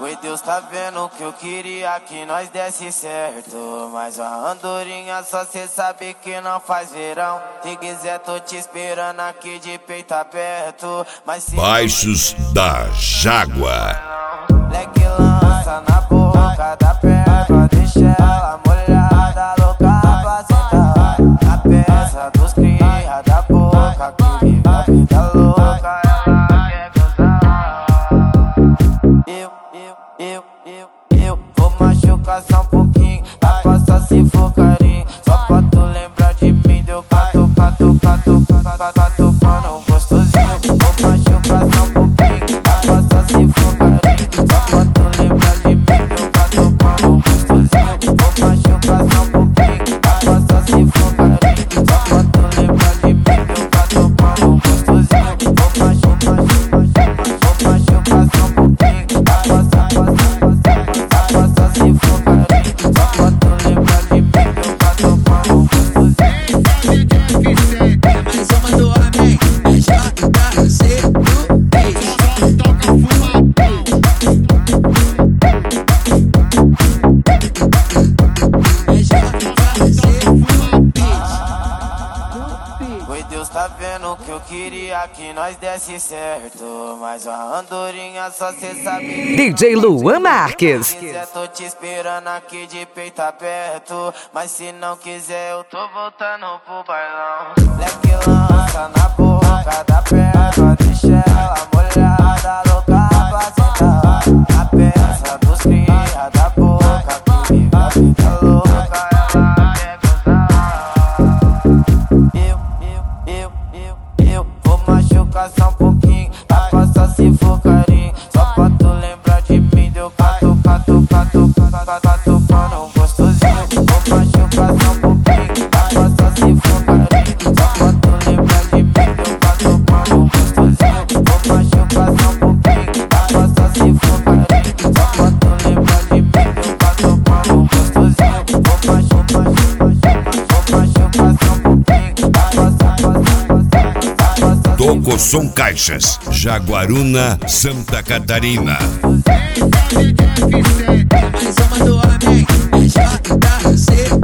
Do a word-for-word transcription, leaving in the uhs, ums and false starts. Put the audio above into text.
Oi, Deus tá vendo que eu queria que nós desse certo, mas a andorinha só cê sabe que não faz verão. Se quiser tô te esperando aqui de peito aberto, mas se Baixos da Jaguar. leque lança na boca da perna, deixa ela molhada, louca pra sentar. A peça dos cria da boca, que vive a vida louca, ela quer gozar. Eu, eu, eu, eu, eu vou machucar só um pouquinho, a costa se for carinho, só pra tu lembrar de mim, deu cato, cato, cato, cato, cato, mano, gostosinho. Vou machucar só um pouquinho, a costa se for carinho, só pra tu lembrar de mim, deu cato, mano, gostosinho. Vou machucar só um pouquinho, a costa se for carinho, só pra tu lembrar de mim, deu cato, mano, gostosinho. Vou machucar, vou machucar só um pouquinho, a costa, a costa se for carinho, só pra tu lembrar de mim, deu cato, mano, gostosinho. É mais uma do homem, é J C do Beat. É J C do Beat. Oi, Deus tá vendo que eu queria que nós desse certo, mas a andorinha só cê sabe que D J Luan Marques. se quiser tô te esperando aqui de peito aberto, mas se não quiser eu tô voltando pro bailão. Leque lança na boca da perna, deixa ela molhada, louca pra sentar. A peça dos cria da boca, que vive a vida louca, ela quer gozar. Eu, eu, eu, eu, eu vou machucar só um pouquinho, a costa se for carinho, só pra tu lembrar de mim, deu cato, cato, cato, cato, cato, mano, gostosinho. Vou machucar só um pouquinho, a costa se for carinho, só pra tu lembrar de mim, deu cato, mano, gostosinho. Vou machucar só um pouquinho, a costa se for carinho, só pra tu lembrar de mim, deu cato, mano, gostosinho. Vou machucar, vou machucar só um pouquinho, a costa, a costa, a costa. Toco Som Caixas, Jaguaruna, Santa Catarina. É mais uma do homem, é J C